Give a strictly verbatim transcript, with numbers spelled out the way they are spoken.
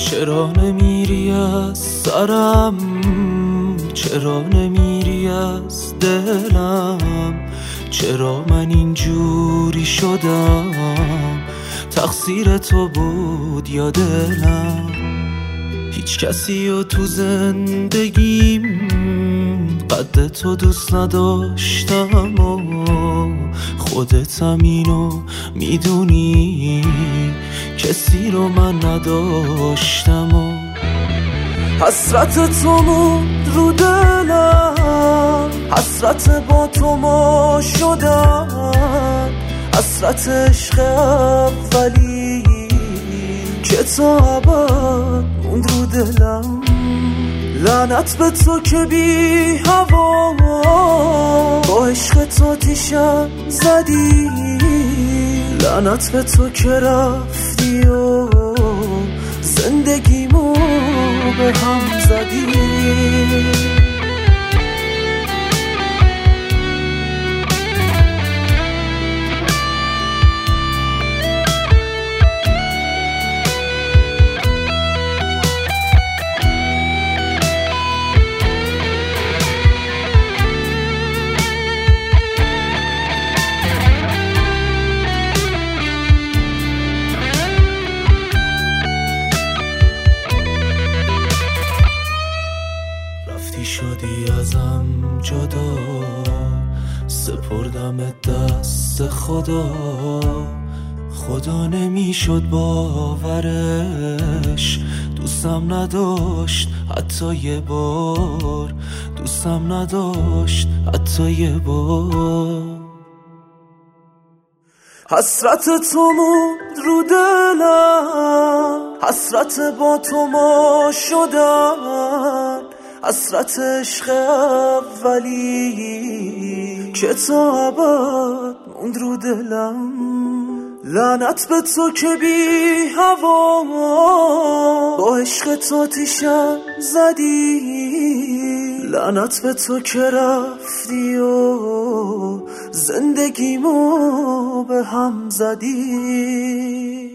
چرا نمیری از سرم، چرا نمیری از دلم، چرا من اینجوری شدم، تقصیر تو بود یا دلم؟ هیچ کسی رو تو زندگیم قد تو دوست نداشتم و خودتم اینو میدونی، کسی رو من نداشتم و حسرت تو مون رو دلم، حسرت با تو ما شدم، حسرت عشق اولی که تا ابد موند رو دلم. لعنت به تو که بی هوا با عشق تو تیشم زدی، لعنت به تو که رفتی و زندگیمو به هم زدی. شدی ازم جدا، سپردم دست خدا، خدا نمیشد باورش، دوستم نداشت حتی یه بار، دوستم نداشت حتی یه بار. حسرت تو موند رو دلم، حسرت با تو ما شدن، حسرت عشق اولی که تا ابد موند رو دلم. لعنت به تو که بی هوا با عشق تو تیشم زدی، لعنت به تو که رفتی و زندگیمو به هم زدی.